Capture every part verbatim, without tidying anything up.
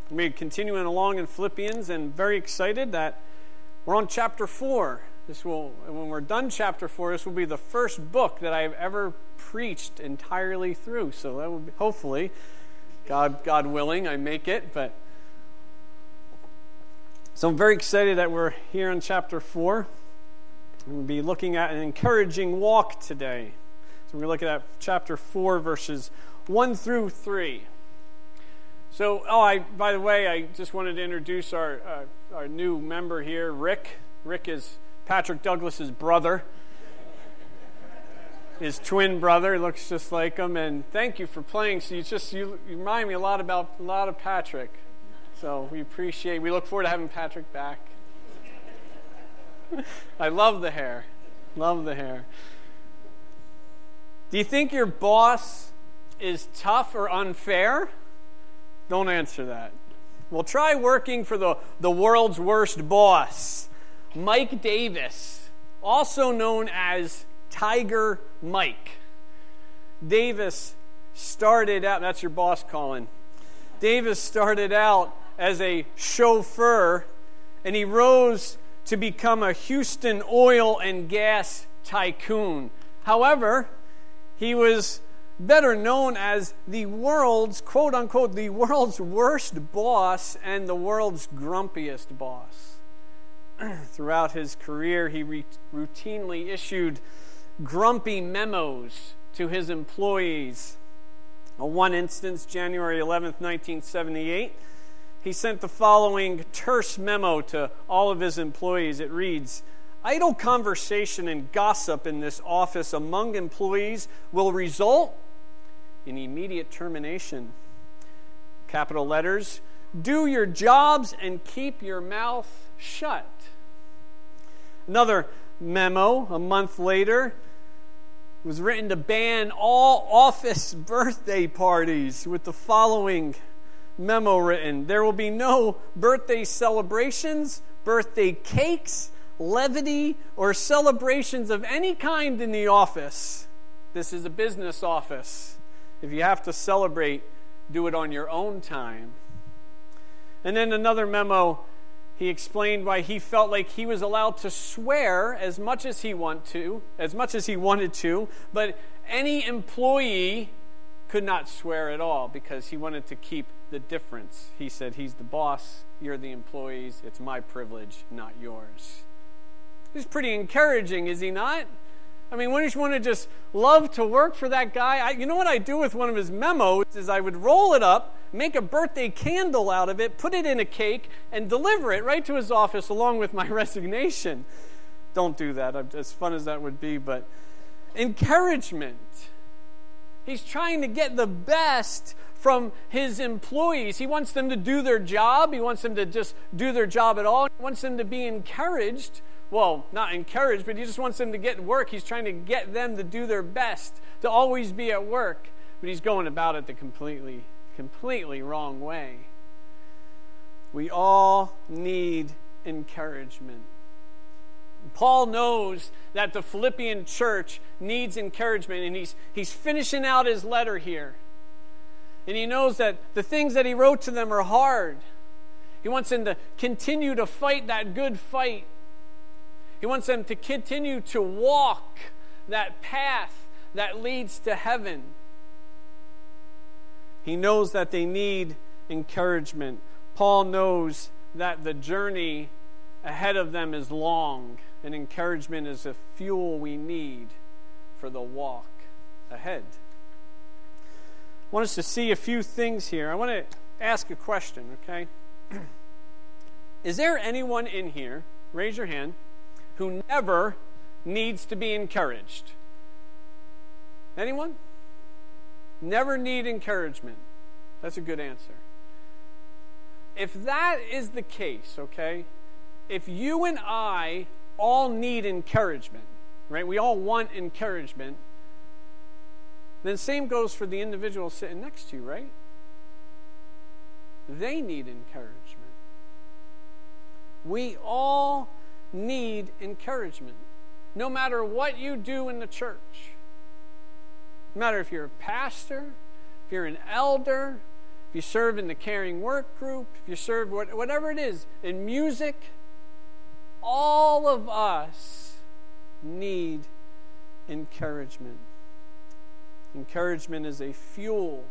We're continuing along in Philippians, and very excited that we're on chapter four. This will, when we're done chapter four, this will be the first book that I've ever preached entirely through. So that will be, hopefully, God, God willing, I make it. But so I'm very excited that we're here on chapter four. We'll be looking at an encouraging walk today. So we're looking at chapter four, verses one through three. So, oh, I by the way, I just wanted to introduce our uh, our new member here, Rick. Rick is Patrick Douglas's brother, his twin brother. He looks just like him. And thank you for playing. So you just you, you remind me a lot about a lot of Patrick. So we appreciate. We look forward to having Patrick back. I love the hair. Love the hair. Do you think your boss is tough or unfair? Don't answer that. Well, try working for the, the world's worst boss, Mike Davis, also known as Tiger Mike. Davis started out, that's your boss calling. Davis started out as a chauffeur, and he rose to become a Houston oil and gas tycoon. However, he was better known as the world's, quote unquote, the world's worst boss and the world's grumpiest boss. Throughout his career, he re- routinely issued grumpy memos to his employees. In one instance, January eleventh, nineteen seventy-eight, he sent the following terse memo to all of his employees. It reads, "Idle conversation and gossip in this office among employees will result in immediate termination." Capital letters, "Do your jobs and keep your mouth shut." Another memo a month later was written to ban all office birthday parties with the following memo written: "There will be no birthday celebrations, birthday cakes, levity, or celebrations of any kind in the office. This is a business office. If you have to celebrate, do it on your own time." And then another memo, he explained why he felt like he was allowed to swear as much as he want to, as much as he wanted to, but any employee could not swear at all because he wanted to keep the difference. He said, he's the boss, you're the employees, it's my privilege, not yours. He's pretty encouraging, is he not? I mean, wouldn't you want to just love to work for that guy? I, you know what I do with one of his memos is I would roll it up, make a birthday candle out of it, put it in a cake, and deliver it right to his office along with my resignation. Don't do that, as fun as that would be, but encouragement. He's trying to get the best from his employees. He wants them to do their job. He wants them to just do their job at all. He wants them to be encouraged. Well, not encouraged, but he just wants them to get work. He's trying to get them to do their best, to always be at work. But he's going about it the completely, completely wrong way. We all need encouragement. Paul knows that the Philippian church needs encouragement, and he's, he's finishing out his letter here. And he knows that the things that he wrote to them are hard. He wants them to continue to fight that good fight. He wants them to continue to walk that path that leads to heaven. He knows that they need encouragement. Paul knows that the journey ahead of them is long, and encouragement is the fuel we need for the walk ahead. I want us to see a few things here. I want to ask a question, okay? Is there anyone in here, raise your hand, who never needs to be encouraged? Anyone? Never need encouragement. That's a good answer. If that is the case, okay, if you and I all need encouragement, right? We all want encouragement, then same goes for the individual sitting next to you, right? They need encouragement. We all need encouragement. No matter what you do in the church. No matter if you're a pastor, if you're an elder, if you serve in the caring work group, if you serve what, whatever it is, in music, all of us need encouragement. Encouragement is a fuel.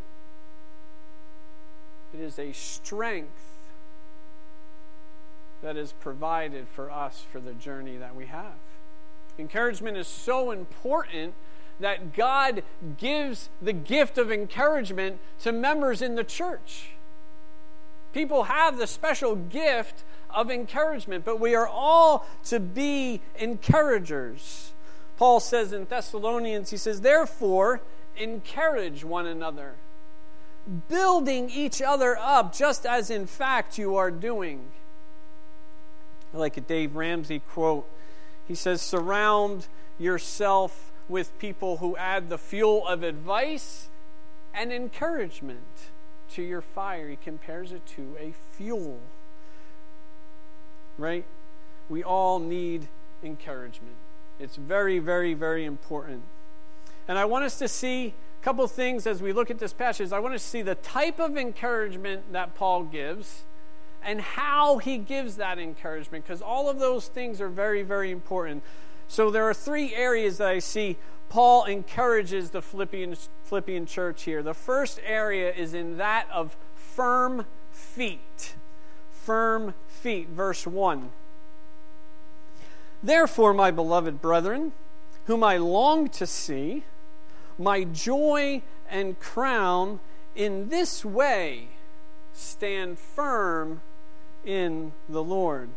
It is a strength that is provided for us for the journey that we have. Encouragement is so important that God gives the gift of encouragement to members in the church. People have the special gift of encouragement, but we are all to be encouragers. Paul says in Thessalonians, he says, therefore, encourage one another, building each other up, just as in fact you are doing. I like a Dave Ramsey quote. He says, surround yourself with people who add the fuel of advice and encouragement to your fire. He compares it to a fuel. Right? We all need encouragement. It's very, very, very important. And I want us to see a couple things as we look at this passage. I want to see the type of encouragement that Paul gives and how he gives that encouragement, because all of those things are very, very important. So there are three areas that I see Paul encourages the Philippian, Philippian church here. The first area is in that of firm feet. Firm feet, verse one. Therefore, my beloved brethren, whom I long to see, my joy and crown, in this way stand firm in the Lord.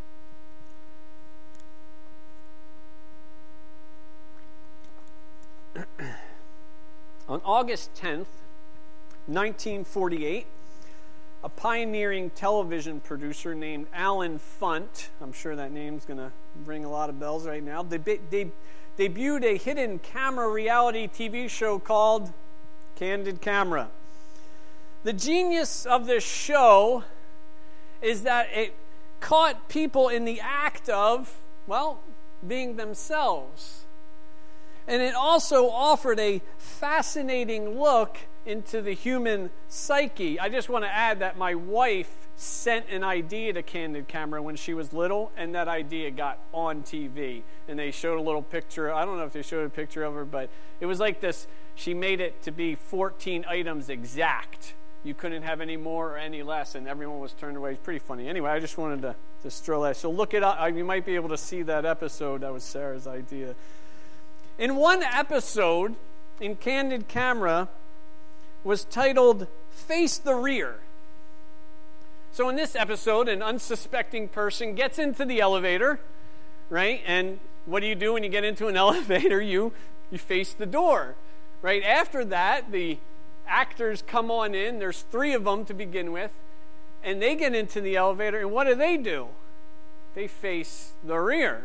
On August tenth, nineteen forty-eight, a pioneering television producer named Alan Funt, I'm sure that name's going to ring a lot of bells right now, they, they debuted a hidden camera reality T V show called Candid Camera. The genius of this show is that it caught people in the act of, well, being themselves. And it also offered a fascinating look into the human psyche. I just want to add that my wife sent an idea to Candid Camera when she was little, and that idea got on T V. And they showed a little picture. I don't know if they showed a picture of her, but it was like this. She made it to be fourteen items exact. You couldn't have any more or any less, and everyone was turned away. It's pretty funny. Anyway, I just wanted to, to stroll that. So look it up. You might be able to see that episode. That was Sarah's idea. In one episode, in Candid Camera, was titled Face the Rear. So in this episode, an unsuspecting person gets into the elevator, right? And what do you do when you get into an elevator? You, you face the door, right? After that, the actors come on in. There's three of them to begin with. And they get into the elevator, and what do they do? They face the rear.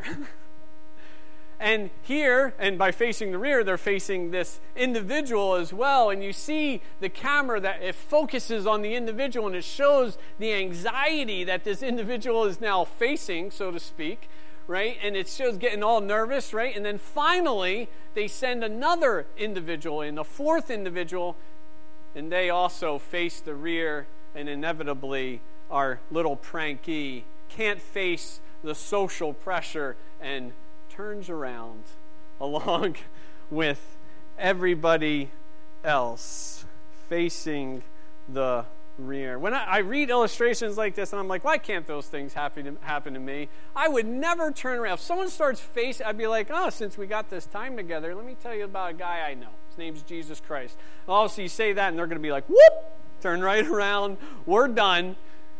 And here, and by facing the rear, they're facing this individual as well. And you see the camera that it focuses on the individual, and it shows the anxiety that this individual is now facing, so to speak, right? And it shows getting all nervous, right? And then finally, they send another individual in, a fourth individual, and they also face the rear, and inevitably, our little prankee can't face the social pressure and turns around along with everybody else facing the rear. When I, I read illustrations like this, and I'm like, why can't those things happen to, happen to me? I would never turn around. If someone starts facing, I'd be like, oh, since we got this time together, let me tell you about a guy I know. His name's Jesus Christ. And also, you say that, and they're going to be like, whoop, turn right around. We're done.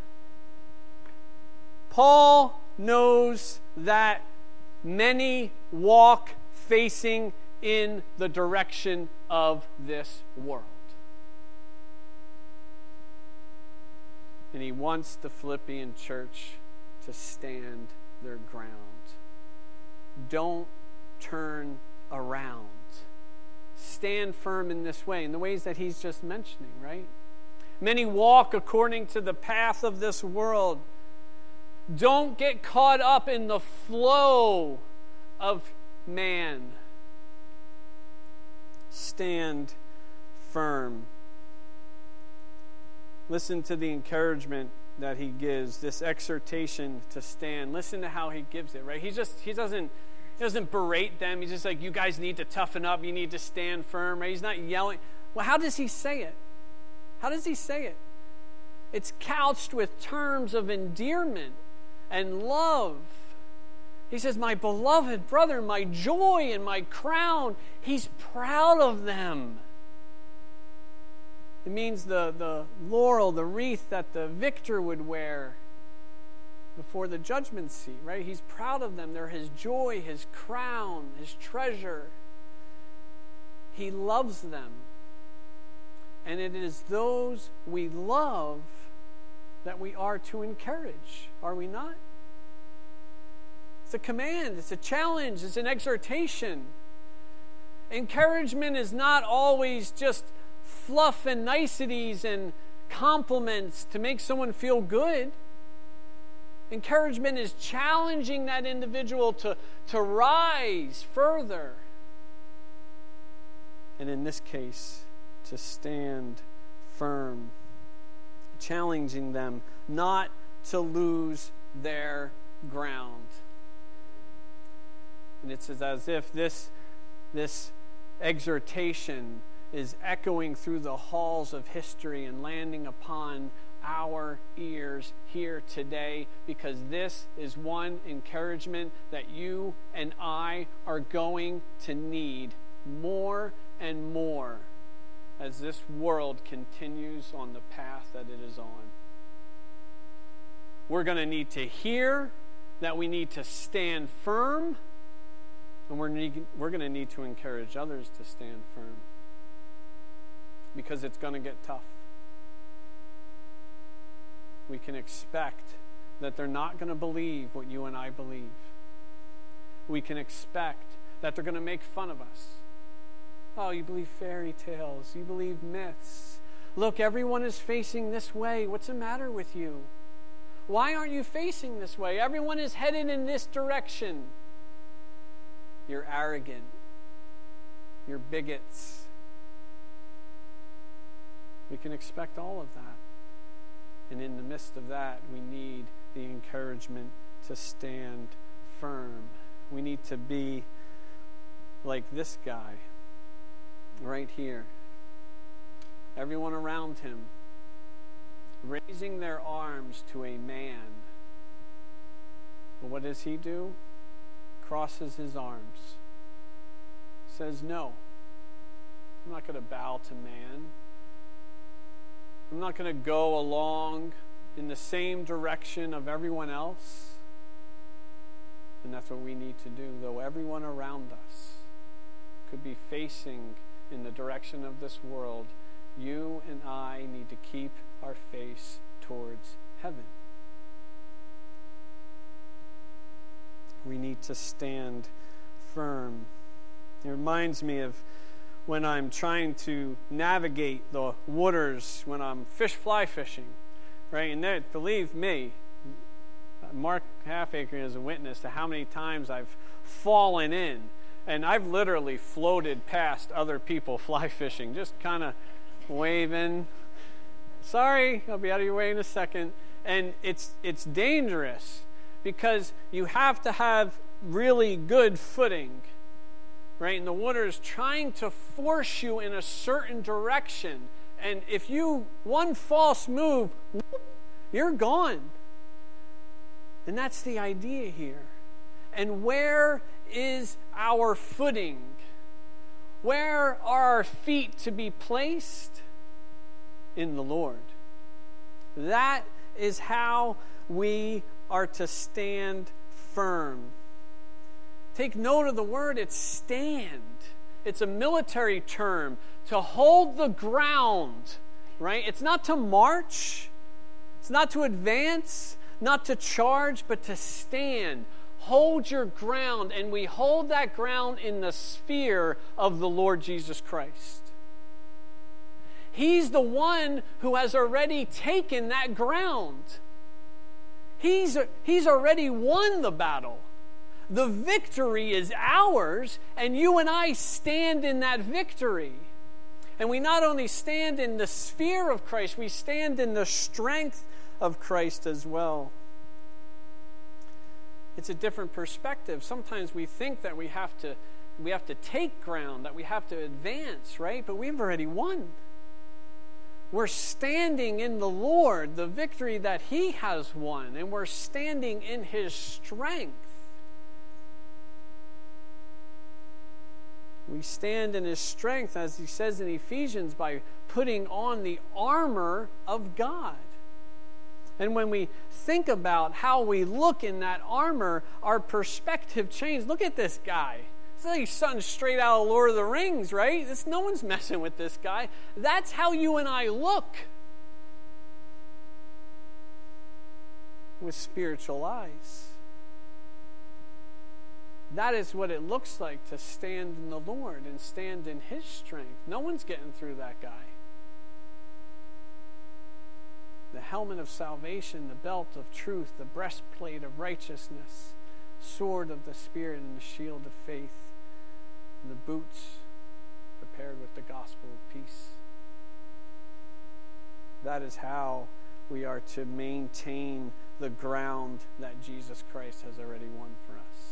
Paul knows that many walk facing in the direction of this world. And he wants the Philippian church to stand their ground. Don't turn around. Stand firm in this way, in the ways that he's just mentioning, right? Many walk according to the path of this world. Don't get caught up in the flow of man. Stand firm. Listen to the encouragement that he gives, this exhortation to stand. Listen to how he gives it, right? He just he doesn't he doesn't berate them. He's just like, you guys need to toughen up, you need to stand firm, right? He's not yelling. Well, how does he say it? How does he say it? It's couched with terms of endearment and love. He says, my beloved brother, my joy and my crown. He's proud of them. It means the, the laurel, the wreath that the victor would wear before the judgment seat, right? He's proud of them. They're his joy, his crown, his treasure. He loves them. And it is those we love that we are to encourage, are we not? It's a command, it's a challenge, it's an exhortation. Encouragement is not always just fluff and niceties and compliments to make someone feel good. Encouragement is challenging that individual to, to rise further. And in this case, to stand firm, challenging them not to lose their ground. And it's as if this, this exhortation is echoing through the halls of history and landing upon our ears here today, because this is one encouragement that you and I are going to need more and more as this world continues on the path that it is on. We're going to need to hear that we need to stand firm, and we're, need, we're going to need to encourage others to stand firm, because it's going to get tough. We can expect that they're not going to believe what you and I believe. We can expect that they're going to make fun of us. Oh, you believe fairy tales. You believe myths. Look, everyone is facing this way. What's the matter with you? Why aren't you facing this way? Everyone is headed in this direction. You're arrogant. You're bigots. We can expect all of that. And in the midst of that, we need the encouragement to stand firm. We need to be like this guy right here. Everyone around him raising their arms to a man. But what does he do? Crosses his arms. Says, no, I'm not going to bow to man. I'm not going to go along in the same direction of everyone else. And that's what we need to do, though everyone around us could be facing in the direction of this world. You and I need to keep our face towards heaven. We need to stand firm. It reminds me of when I'm trying to navigate the waters when I'm fish fly fishing, right? And there, believe me, Mark Halfacre is a witness to how many times I've fallen in, and I've literally floated past other people fly fishing, just kind of waving. Sorry, I'll be out of your way in a second. And it's it's dangerous because you have to have really good footing. Right? And the water is trying to force you in a certain direction. And if you, one false move, whoop, you're gone. And that's the idea here. And where is our footing? Where are our feet to be placed? In the Lord. That is how we are to stand firm. Take note of the word, it's stand. It's a military term, to hold the ground, right? It's not to march, it's not to advance, not to charge, but to stand. Hold your ground, and we hold that ground in the sphere of the Lord Jesus Christ. He's the one who has already taken that ground. He's, he's already won the battle. The victory is ours, and you and I stand in that victory. And we not only stand in the sphere of Christ, we stand in the strength of Christ as well. It's a different perspective. Sometimes we think that we have to we have to take ground, that we have to advance, right? But we've already won. We're standing in the Lord, the victory that He has won, and we're standing in His strength. We stand in His strength, as He says in Ephesians, by putting on the armor of God. And when we think about how we look in that armor, our perspective changes. Look at this guy. It's like something straight out of Lord of the Rings, right? This, no one's messing with this guy. That's how you and I look with spiritual eyes. That is what it looks like to stand in the Lord and stand in His strength. No one's getting through that guy. The helmet of salvation, the belt of truth, the breastplate of righteousness, sword of the Spirit, and the shield of faith, and the boots prepared with the gospel of peace. That is how we are to maintain the ground that Jesus Christ has already won for us.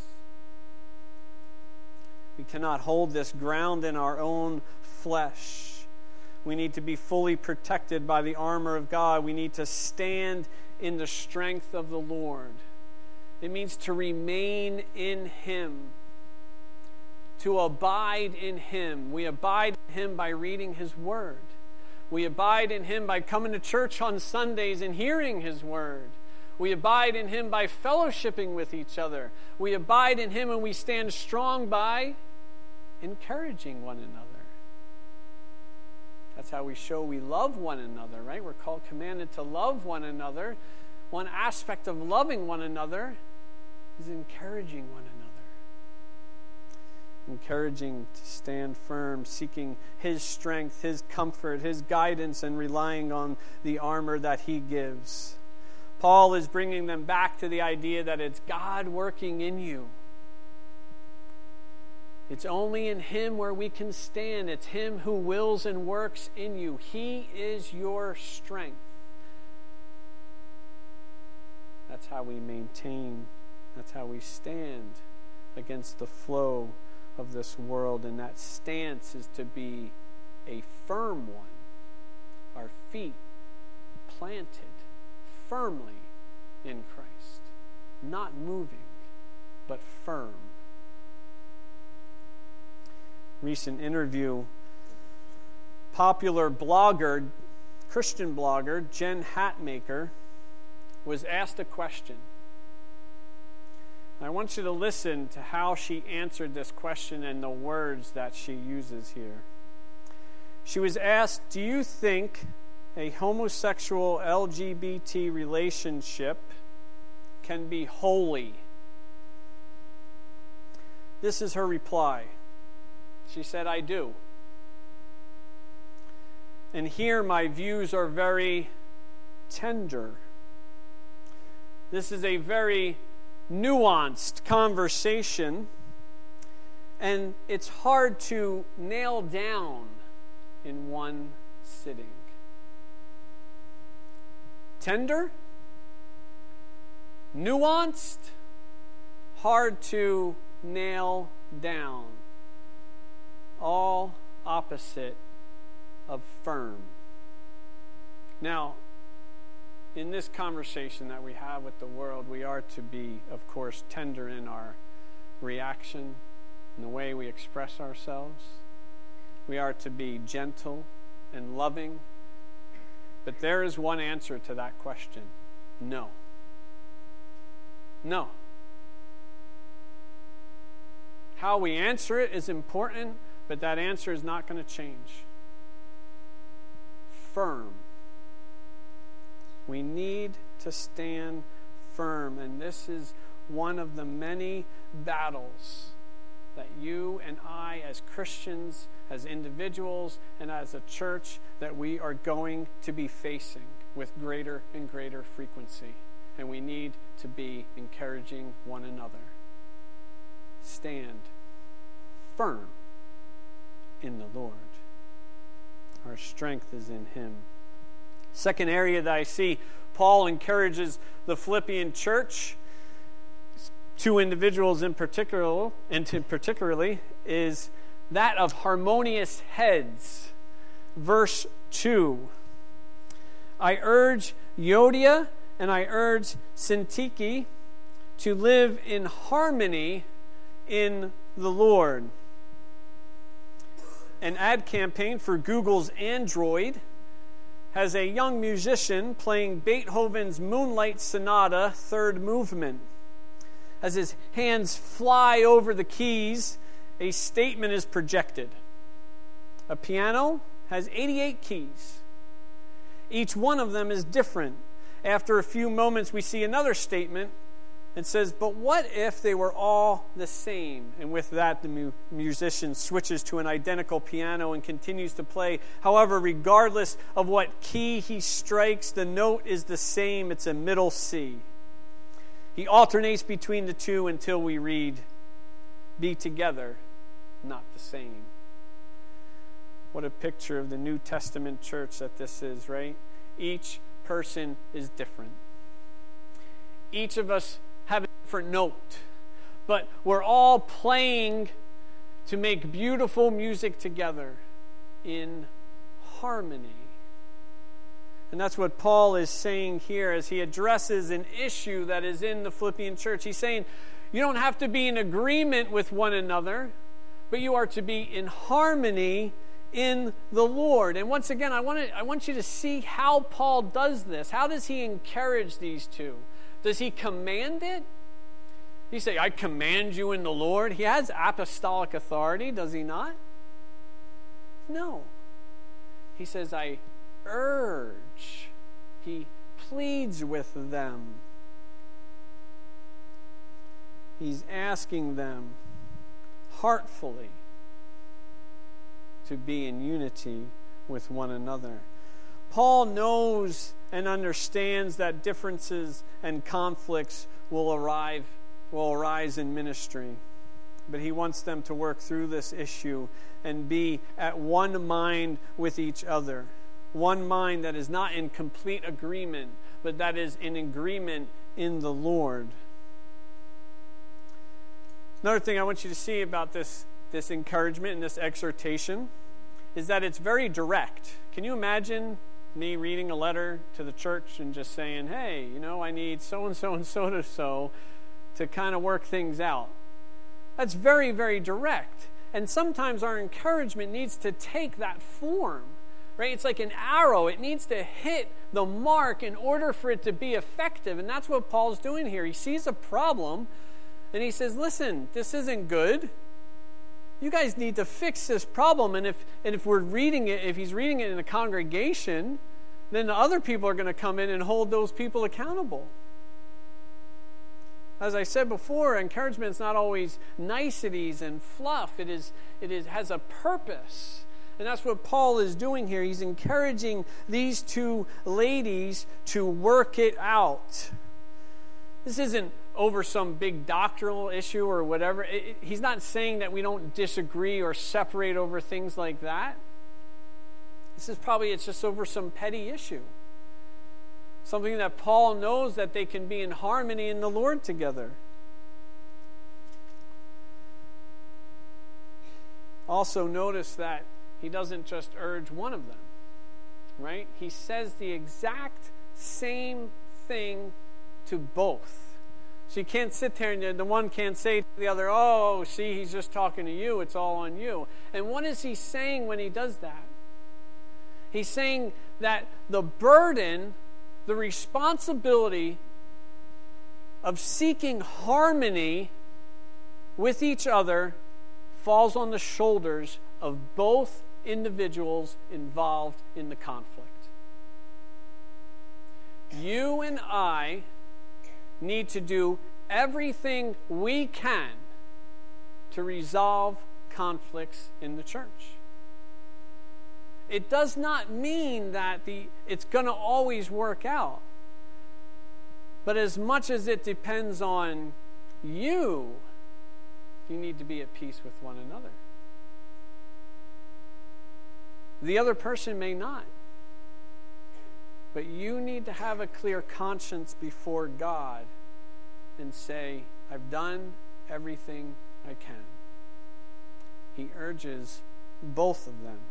We cannot hold this ground in our own flesh. We need to be fully protected by the armor of God. We need to stand in the strength of the Lord. It means to remain in Him, to abide in Him. We abide in Him by reading His Word. We abide in Him by coming to church on Sundays and hearing His Word. We abide in Him by fellowshipping with each other. We abide in Him and we stand strong by encouraging one another. That's how we show we love one another, right? We're called, commanded to love one another. One aspect of loving one another is encouraging one another. Encouraging to stand firm, seeking His strength, His comfort, His guidance, and relying on the armor that He gives. Paul is bringing them back to the idea that it's God working in you. It's only in Him where we can stand. It's Him who wills and works in you. He is your strength. That's how we maintain, that's how we stand against the flow of this world. And that stance is to be a firm one. Our feet planted firmly in Christ. Not moving, but firm. Recent interview, popular blogger, Christian blogger, Jen Hatmaker, was asked a question. I want you to listen to how she answered this question and the words that she uses here. She was asked, do you think a homosexual L G B T relationship can be holy? This is her reply. She said, I do. And here my views are very tender. This is a very nuanced conversation, and it's hard to nail down in one sitting. Tender, nuanced, hard to nail down. All opposite of firm. Now, in this conversation that we have with the world, we are to be, of course, tender in our reaction, in the way we express ourselves. We are to be gentle and loving. But there is one answer to that question. No. No. How we answer it is important, but that answer is not going to change. Firm. We need to stand firm, and this is one of the many battles that you and I as Christians, as individuals, and as a church that we are going to be facing with greater and greater frequency. And we need to be encouraging one another. Stand firm in the Lord. Our strength is in him. Second area that I see Paul encourages the Philippian church, two individuals in particular, and particularly, is that of harmonious heads. Verse two. I urge Euodia and I urge Syntyche to live in harmony in the Lord. An ad campaign for Google's Android has a young musician playing Beethoven's Moonlight Sonata third movement. As his hands fly over the keys, a statement is projected. A piano has eighty-eight keys. Each one of them is different. After a few moments, we see another statement. It says, but what if they were all the same? And with that, the mu- musician switches to an identical piano and continues to play. However, regardless of what key he strikes, the note is the same. It's a middle C. He alternates between the two until we read, be together, not the same. What a picture of the New Testament church that this is, right? Each person is different. Each of us have a different note, but we're all playing to make beautiful music together in harmony. And that's what Paul is saying here as he addresses an issue that is in the Philippian church. He's saying you don't have to be in agreement with one another, but you are to be in harmony in the Lord. And once again, I want to, I want you to see how Paul does this. How does he encourage these two? Does he command it? He say, I command you in the Lord. He has apostolic authority, does he not? No. He says, I urge. He pleads with them. He's asking them heartfully to be in unity with one another. Paul knows and understands that differences and conflicts will arrive, will arise in ministry. But he wants them to work through this issue and be at one mind with each other. One mind that is not in complete agreement, but that is in agreement in the Lord. Another thing I want you to see about this, this encouragement and this exhortation is that it's very direct. Can you imagine me reading a letter to the church and just saying, hey, you know, I need so-and-so and so-and-so to kind of work things out? That's very, very direct. And sometimes our encouragement needs to take that form, right? It's like an arrow. It needs to hit the mark in order for it to be effective. And that's what Paul's doing here. He sees a problem and he says, listen, this isn't good. You guys need to fix this problem. And if and if we're reading it, if he's reading it in a congregation, then the other people are going to come in and hold those people accountable. As I said before, encouragement is not always niceties and fluff. It is it is has a purpose. And that's what Paul is doing here. He's encouraging these two ladies to work it out. This isn't over some big doctrinal issue or whatever. It, it, he's not saying that we don't disagree or separate over things like that. This is probably, it's just over some petty issue. Something that Paul knows that they can be in harmony in the Lord together. Also notice that he doesn't just urge one of them, right? He says the exact same thing to both. So you can't sit there and the one can't say to the other, oh, see, he's just talking to you. It's all on you. And what is he saying when he does that? He's saying that the burden, the responsibility of seeking harmony with each other falls on the shoulders of both individuals involved in the conflict. You and I need to do everything we can to resolve conflicts in the church. It does not mean that the it's going to always work out. But as much as it depends on you, you need to be at peace with one another. The other person may not. But you need to have a clear conscience before God and say, I've done everything I can. He urges both of them.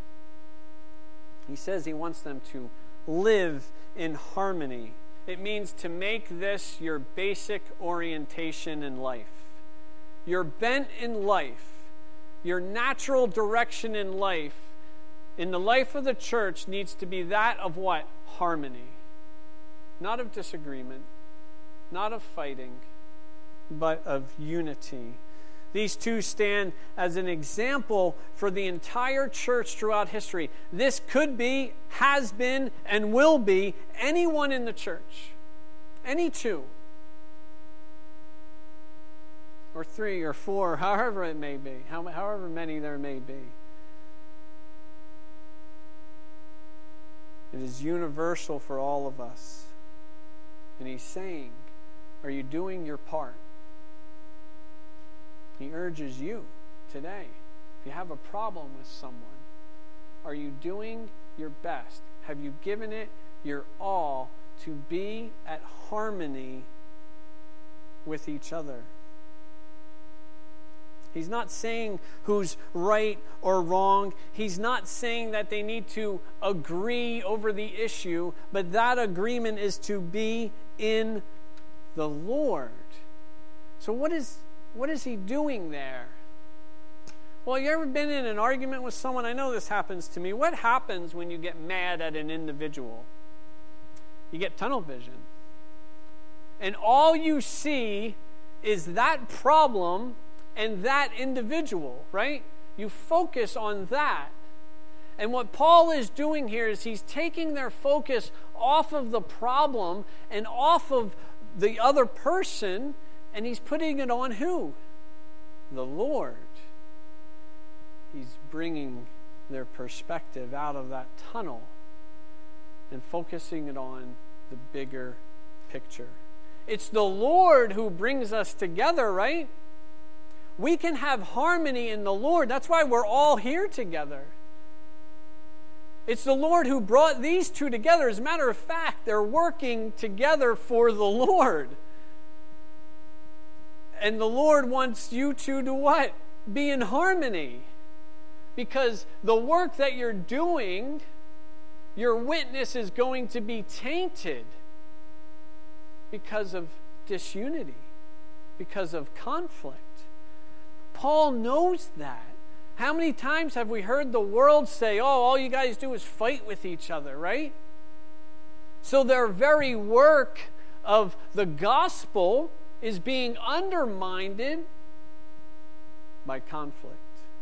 He says he wants them to live in harmony. It means to make this your basic orientation in life. Your bent in life, your natural direction in life, in the life of the church needs to be that of what? Harmony. Not of disagreement, not of fighting, but of unity. These two stand as an example for the entire church throughout history. This could be, has been, and will be anyone in the church. Any two. Or three or four, however it may be. However many there may be. It is universal for all of us. And he's saying, are you doing your part? He urges you today, if you have a problem with someone, are you doing your best? Have you given it your all to be at harmony with each other? He's not saying who's right or wrong. He's not saying that they need to agree over the issue, but that agreement is to be in the Lord. So what is what is he doing there? Well, you ever been in an argument with someone? I know this happens to me. What happens when you get mad at an individual? You get tunnel vision. And all you see is that problem and that individual, right? You focus on that. And what Paul is doing here is he's taking their focus off of the problem and off of the other person, and he's putting it on who? The Lord. He's bringing their perspective out of that tunnel and focusing it on the bigger picture. It's the Lord who brings us together, right? We can have harmony in the Lord. That's why we're all here together. It's the Lord who brought these two together. As a matter of fact, they're working together for the Lord. And the Lord wants you two to what? Be in harmony. Because the work that you're doing, your witness is going to be tainted because of disunity, because of conflict. Paul knows that. How many times have we heard the world say, oh, all you guys do is fight with each other, right? So their very work of the gospel is being undermined by conflict.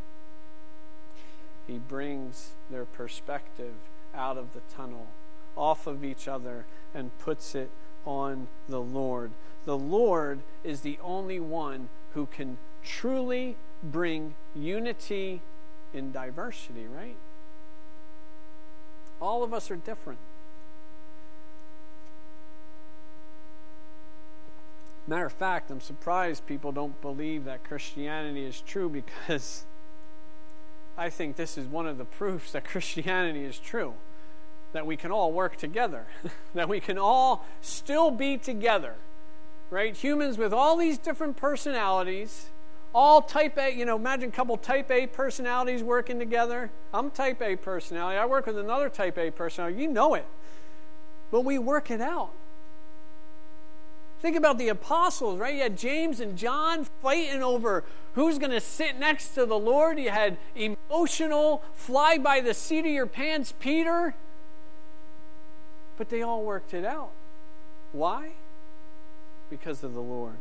He brings their perspective out of the tunnel, off of each other, and puts it on the Lord. The Lord is the only one who can truly bring unity in diversity, right? All of us are different. Matter of fact, I'm surprised people don't believe that Christianity is true, because I think this is one of the proofs that Christianity is true. That we can all work together. That we can all still be together. Right? Humans with all these different personalities, all type A, you know, imagine a couple type A personalities working together. I'm type A personality. I work with another type A personality. You know it. But we work it out. Think about the apostles, right? You had James and John fighting over who's going to sit next to the Lord. You had emotional, fly by the seat of your pants Peter. But they all worked it out. Why? Because of the Lord.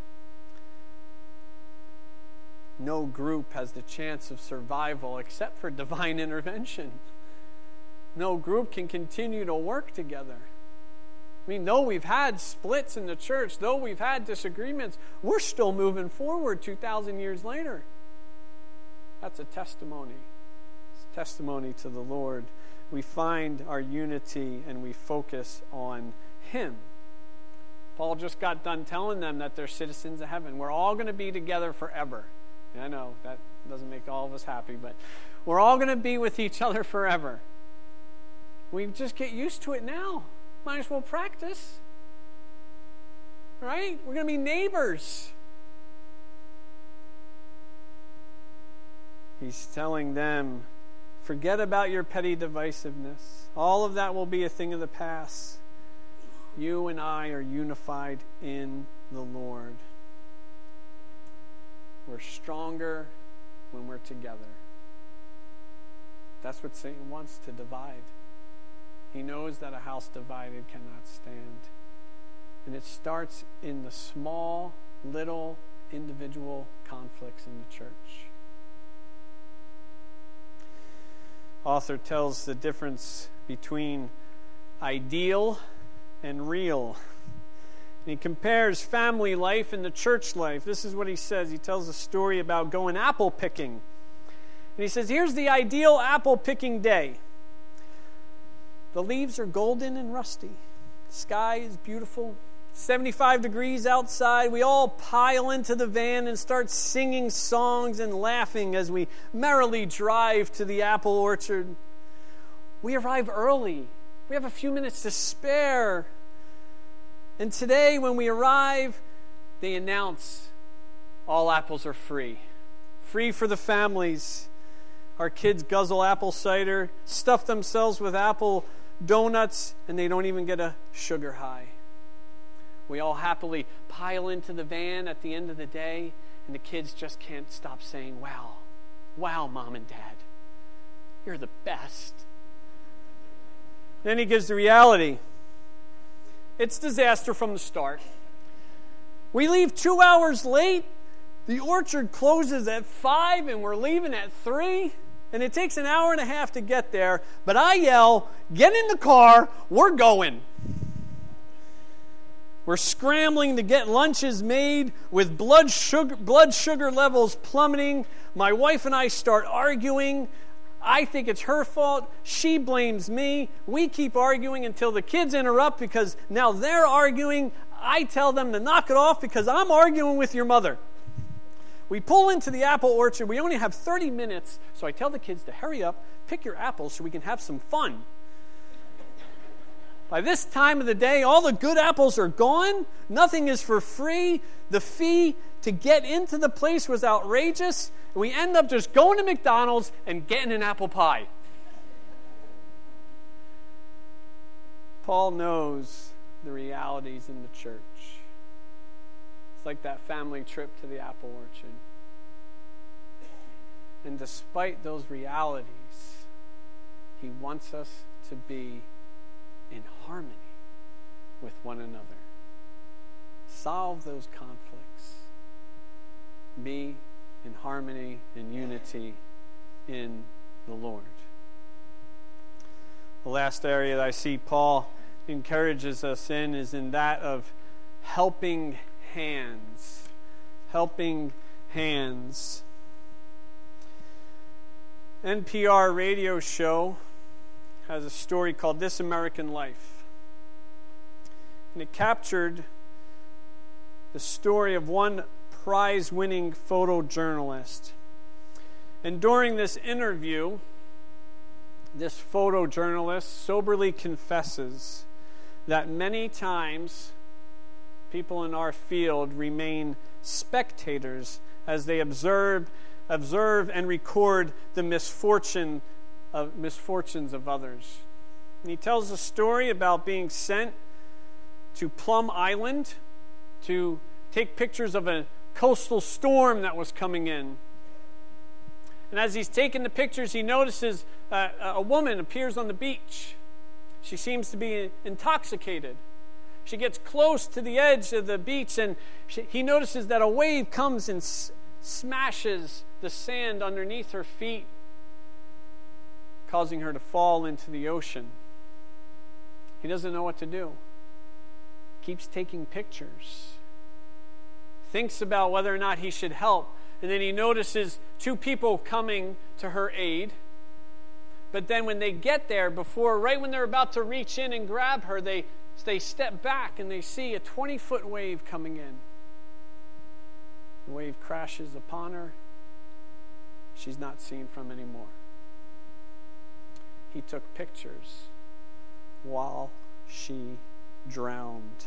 No group has the chance of survival except for divine intervention. No group can continue to work together. I mean, though we've had splits in the church, though we've had disagreements, we're still moving forward two thousand years later. That's a testimony. It's a testimony to the Lord. We find our unity and we focus on Him. Paul just got done telling them that they're citizens of heaven. We're all going to be together forever. And I know that doesn't make all of us happy, but We're all going to be with each other forever. We just get used to it now. Might as well practice. Right? We're going to be neighbors. He's telling them, forget about your petty divisiveness. All of that will be a thing of the past. You and I are unified in the Lord. We're stronger when we're together. That's what Satan wants, to divide. He knows that a house divided cannot stand. And it starts in the small, little, individual conflicts in the church. Author tells the difference between ideal and real. And he compares family life and the church life. This is what he says. He tells a story about going apple picking. And he says, here's the ideal apple picking day. The leaves are golden and rusty. The sky is beautiful. seventy-five degrees outside. We all pile into the van and start singing songs and laughing as we merrily drive to the apple orchard. We arrive early. We have a few minutes to spare. And today, when we arrive, they announce all apples are free. Free for the families. Our kids guzzle apple cider, stuff themselves with apple donuts, and they don't even get a sugar high. We all happily pile into the van at the end of the day, and the kids just can't stop saying, wow, wow, Mom and Dad, you're the best. Then he gives the reality. It's disaster from the start. We leave two hours late. The orchard closes at five, and we're leaving at three. And it takes an hour and a half to get there. But I yell, get in the car, we're going. We're scrambling to get lunches made with blood sugar, blood sugar levels plummeting. My wife and I start arguing. I think it's her fault. She blames me. We keep arguing until the kids interrupt because now they're arguing. I tell them to knock it off because I'm arguing with your mother. We pull into the apple orchard. We only have thirty minutes, so I tell the kids to hurry up, pick your apples so we can have some fun. By this time of the day, all the good apples are gone. Nothing is for free. The fee to get into the place was outrageous. And we end up just going to McDonald's and getting an apple pie. Paul knows the realities in the church. It's like that family trip to the apple orchard. And despite those realities, he wants us to be in harmony with one another. Solve those conflicts. Be in harmony and unity in the Lord. The last area that I see Paul encourages us in is in that of helping hands. Helping hands. N P R radio show has a story called This American Life. And it captured the story of one prize-winning photojournalist. And during this interview, this photojournalist soberly confesses that many times people in our field remain spectators as they observe, observe and record the misfortune of misfortunes of others. And he tells a story about being sent to Plum Island to take pictures of a coastal storm that was coming in. And as he's taking the pictures, he notices uh, a woman appears on the beach. She seems to be intoxicated. She gets close to the edge of the beach, and she, he notices that a wave comes and s- smashes the sand underneath her feet, causing her to fall into the ocean. He doesn't know what to do. Keeps taking pictures. Thinks about whether or not he should help. And then he notices two people coming to her aid. But then when they get there, before, right when they're about to reach in and grab her, they, they step back and they see a twenty-foot wave coming in. The wave crashes upon her. She's not seen from anymore. he took pictures while she drowned.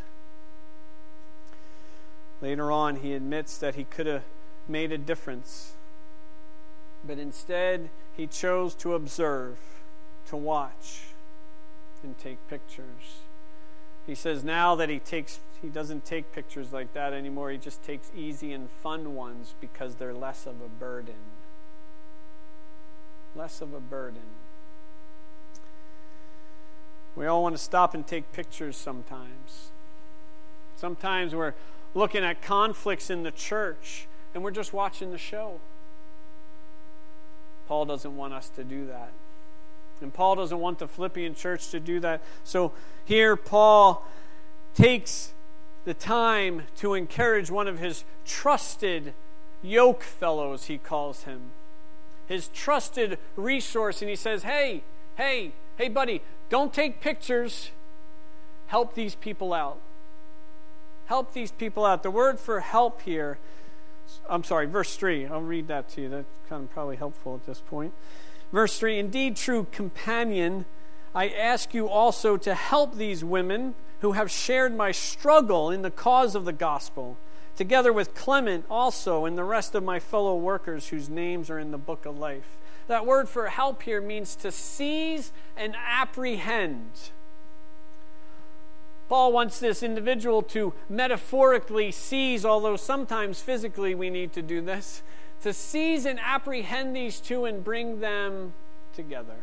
Later on, he admits that he could have made a difference, but instead he chose to observe, to watch, and take pictures. He says now that he takes he doesn't take pictures like that anymore. He just takes easy and fun ones because they're less of a burden. Less of a burden. We all want to stop and take pictures sometimes. Sometimes we're looking at conflicts in the church and we're just watching the show. Paul doesn't want us to do that. And Paul doesn't want the Philippian church to do that. So here Paul takes the time to encourage one of his trusted yoke fellows, he calls him. His trusted resource. And he says, hey, hey, hey buddy, don't take pictures. Help these people out. Help these people out. The word for help here, I'm sorry, verse three. I'll read that to you. That's kind of probably helpful at this point. Verse three, indeed, true companion, I ask you also to help these women who have shared my struggle in the cause of the gospel, together with Clement also and the rest of my fellow workers whose names are in the book of life. That word for help here means to seize and apprehend. Paul wants this individual to metaphorically seize, although sometimes physically we need to do this, to seize and apprehend these two and bring them together.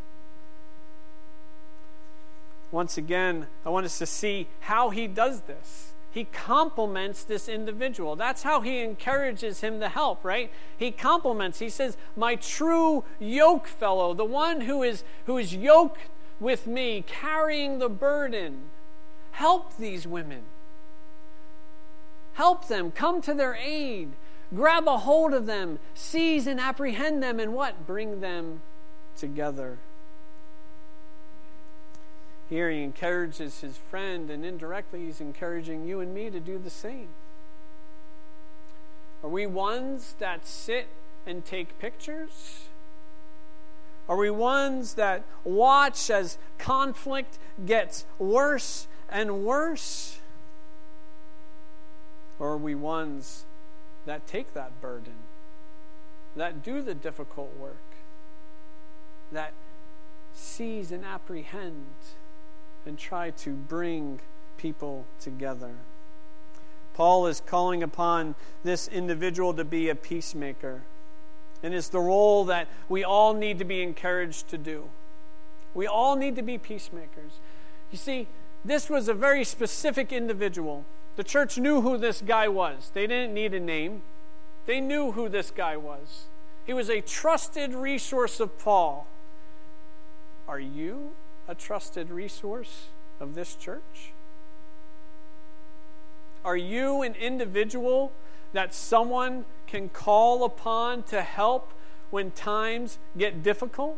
Once again, I want us to see how he does this. He compliments this individual. That's how he encourages him to help, right? He compliments. He says, my true yoke fellow, the one who is, who is yoked with me, carrying the burden. Help these women. Help them. Come to their aid. Grab a hold of them. Seize and apprehend them. And what? Bring them together. Here he encourages his friend, and indirectly he's encouraging you and me to do the same. Are we ones that sit and take pictures? Are we ones that watch as conflict gets worse and worse? Or are we ones that take that burden, that do the difficult work, that seize and apprehend and try to bring people together? Paul is calling upon this individual to be a peacemaker. And it's the role that we all need to be encouraged to do. We all need to be peacemakers. You see, this was a very specific individual. The church knew who this guy was. They didn't need a name. They knew who this guy was. He was a trusted resource of Paul. Are you a trusted resource of this church? Are you an individual that someone can call upon to help when times get difficult?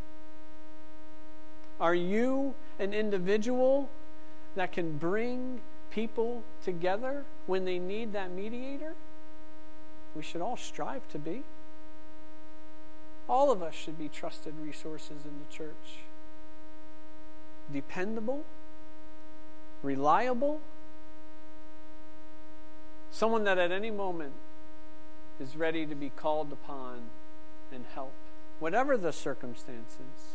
Are you an individual that can bring people together when they need that mediator? We should all strive to be. All of us should be trusted resources in the church. Dependable, reliable, someone that at any moment is ready to be called upon and help, whatever the circumstances.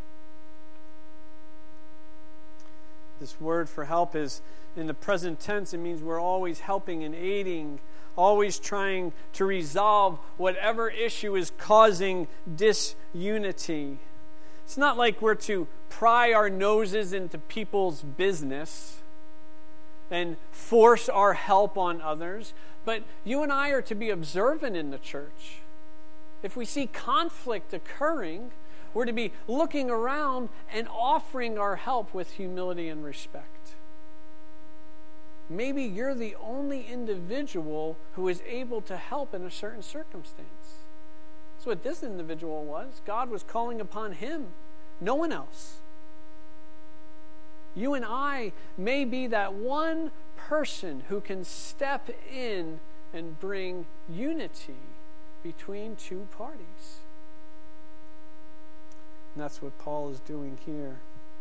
This word for help is in the present tense. It means we're always helping and aiding, always trying to resolve whatever issue is causing disunity. It's not like we're to pry our noses into people's business and force our help on others, but you and I are to be observant in the church. If we see conflict occurring, we're to be looking around and offering our help with humility and respect. Maybe you're the only individual who is able to help in a certain circumstance. That's what this individual was. God was calling upon him, no one else. You and I may be that one person who can step in and bring unity between two parties. And that's what Paul is doing here.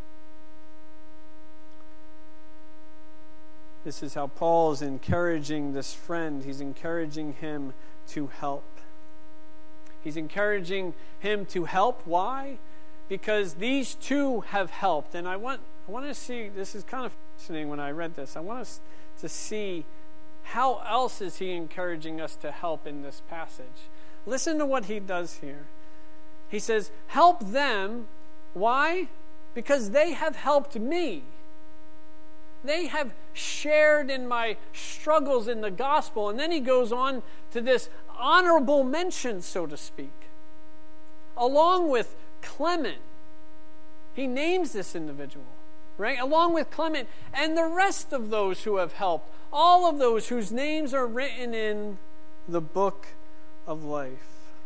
This is how Paul is encouraging this friend. He's encouraging him to help. He's encouraging him to help. Why? Because these two have helped. And I want I want to see, this is kind of fascinating when I read this. I want us to see how else is he encouraging us to help in this passage. Listen to what he does here. He says, help them. Why? Because they have helped me. They have shared in my struggles in the gospel. And then he goes on to this honorable mention, so to speak. Along with Clement. He names this individual, right? Along with Clement and the rest of those who have helped. All of those whose names are written in the book of life.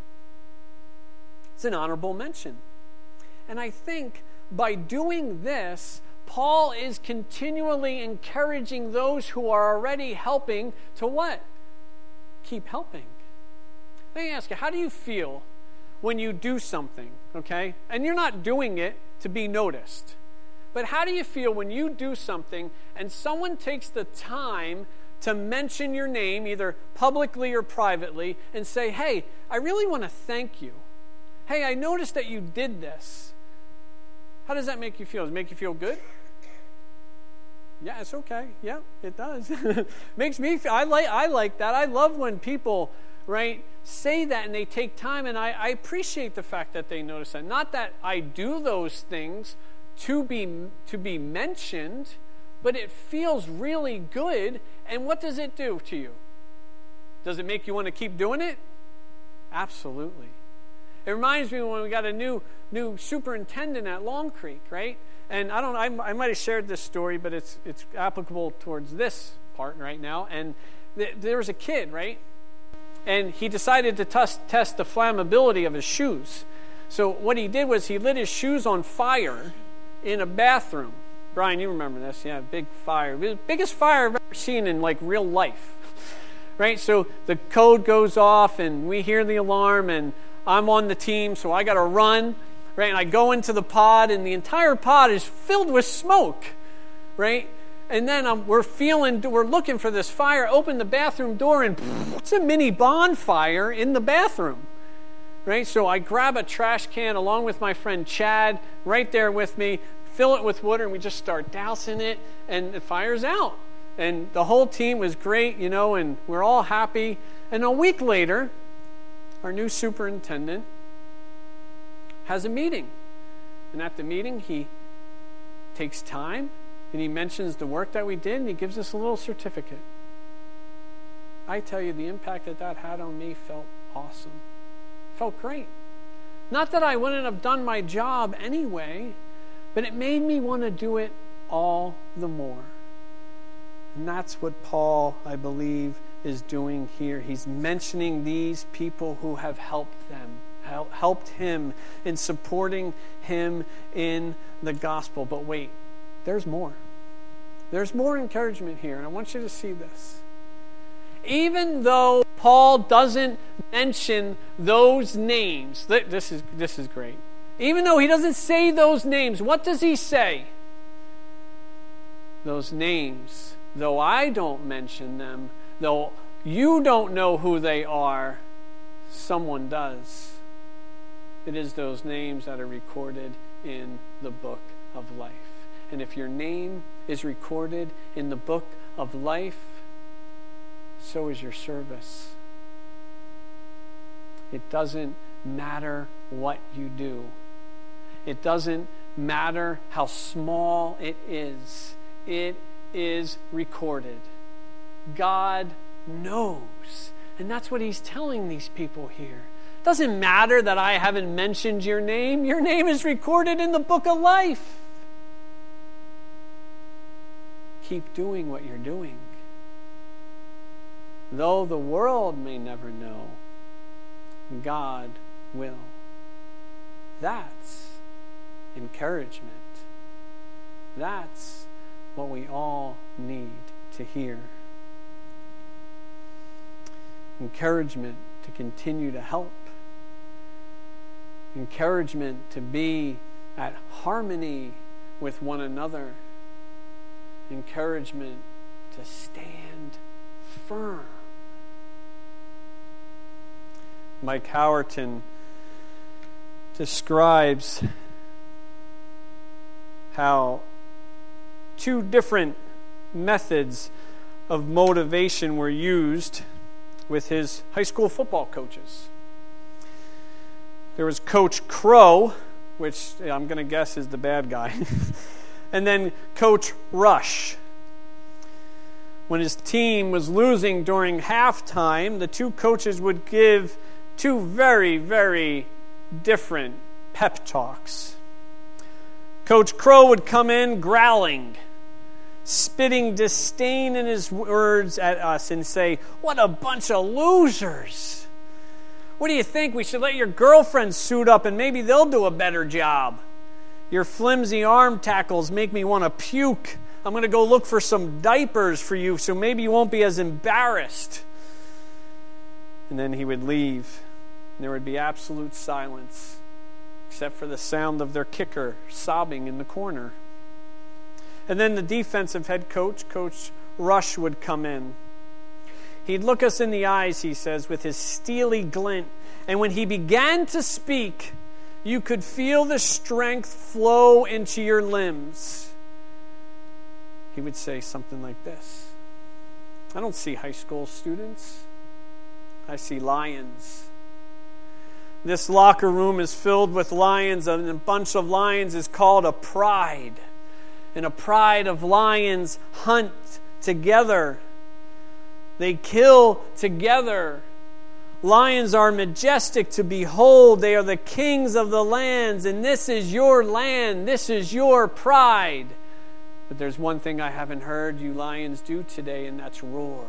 It's an honorable mention. And I think by doing this, Paul is continually encouraging those who are already helping to what? Keep helping. Let me ask you, how do you feel when you do something, okay? And you're not doing it to be noticed. But how do you feel when you do something and someone takes the time to mention your name, either publicly or privately, and say, hey, I really want to thank you. Hey, I noticed that you did this. How does that make you feel? Does it make you feel good? Yeah, it's okay. Yeah, it does. Makes me feel, I like I like that. I love when people, right, say that and they take time, and I, I appreciate the fact that they notice that. Not that I do those things to be to be mentioned, but it feels really good. And what does it do to you? Does it make you want to keep doing it? Absolutely. It reminds me when we got a new new superintendent at Long Creek, right? And I don't, I, I might have shared this story, but it's it's applicable towards this part right now. And th- there was a kid, right? And he decided to test test the flammability of his shoes. So what he did was he lit his shoes on fire in a bathroom. Brian, you remember this? Yeah, big fire, biggest fire I've ever seen in like real life, right? So the code goes off, and we hear the alarm, and I'm on the team, so I got to run, right? And I go into the pod, and the entire pod is filled with smoke, right? And then um, we're feeling, we're looking for this fire. Open the bathroom door, and pff, it's a mini bonfire in the bathroom, right? So I grab a trash can along with my friend Chad, right there with me, fill it with water, and we just start dousing it, and the fire's out. And the whole team was great, you know, and we're all happy. And a week later, our new superintendent has a meeting. And at the meeting, he takes time, and he mentions the work that we did, and he gives us a little certificate. I tell you, the impact that that had on me felt awesome. Felt great. Not that I wouldn't have done my job anyway, but it made me want to do it all the more. And that's what Paul, I believe, is doing here. He's mentioning these people who have helped them, helped him in supporting him in the gospel. But wait, there's more. There's more encouragement here, and I want you to see this. Even though Paul doesn't mention those names, this is this is great. Even though he doesn't say those names, what does he say? Those names, though I don't mention them, though you don't know who they are, someone does. It is those names that are recorded in the book of life. And if your name is recorded in the book of life, so is your service. It doesn't matter what you do. It doesn't matter how small it is. It is recorded. God knows. And that's what he's telling these people here. It doesn't matter that I haven't mentioned your name. Your name is recorded in the book of life. Keep doing what you're doing. Though the world may never know, God will. That's encouragement. That's what we all need to hear. Encouragement to continue to help. encouragement to be at harmony with one another, encouragement to stand firm. Mike Howerton describes how two different methods of motivation were used with his high school football coaches. There was Coach Crow, which I'm going to guess is the bad guy, and then Coach Rush. When his team was losing during halftime, the two coaches would give two very, very different pep talks. Coach Crow would come in growling, spitting disdain in his words at us and say, "What a bunch of losers. What do you think? We should let your girlfriend suit up and maybe they'll do a better job. Your flimsy arm tackles make me want to puke. I'm going to go look for some diapers for you so maybe you won't be as embarrassed." And then he would leave. And there would be absolute silence, except for the sound of their kicker sobbing in the corner. And then the defensive head coach, Coach Rush, would come in. He'd look us in the eyes, he says, with his steely glint. And when he began to speak, you could feel the strength flow into your limbs. He would say something like this: "I don't see high school students. I see lions. This locker room is filled with lions, and a bunch of lions is called a pride. And a pride of lions hunt together. They kill together. Lions are majestic to behold. They are the kings of the lands, and this is your land. This is your pride. But there's one thing I haven't heard you lions do today, and that's roar."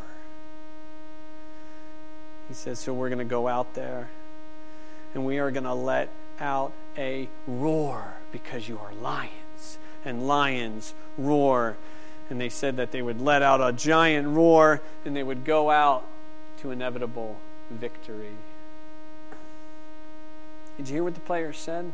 He says, so we're going to go out there, and we are going to let out a roar because you are lions, and lions roar. And they said that they would let out a giant roar, and they would go out to inevitable victory. Did you hear what the player said?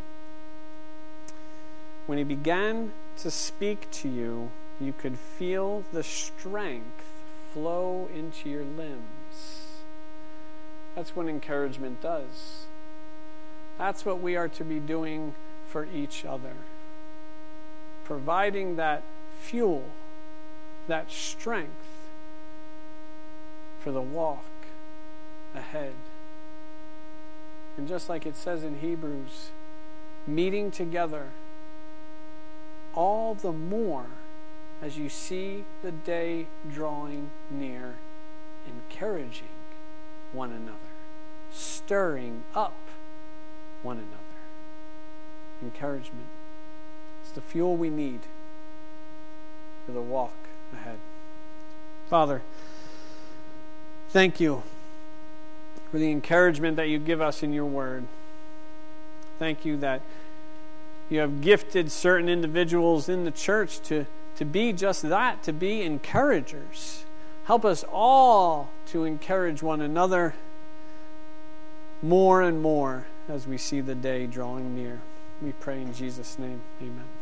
When he began to speak to you, you could feel the strength flow into your limbs. That's what encouragement does. That's what we are to be doing for each other. Providing that fuel, that strength for the walk ahead. And just like it says in Hebrews, meeting together all the more as you see the day drawing near, encouraging one another, stirring up one another. Encouragement. It's the fuel we need for the walk ahead. Father, thank you for the encouragement that you give us in your word. Thank you that you have gifted certain individuals in the church to, to be just that, to be encouragers. Help us all to encourage one another more and more as we see the day drawing near. We pray in Jesus' name. Amen.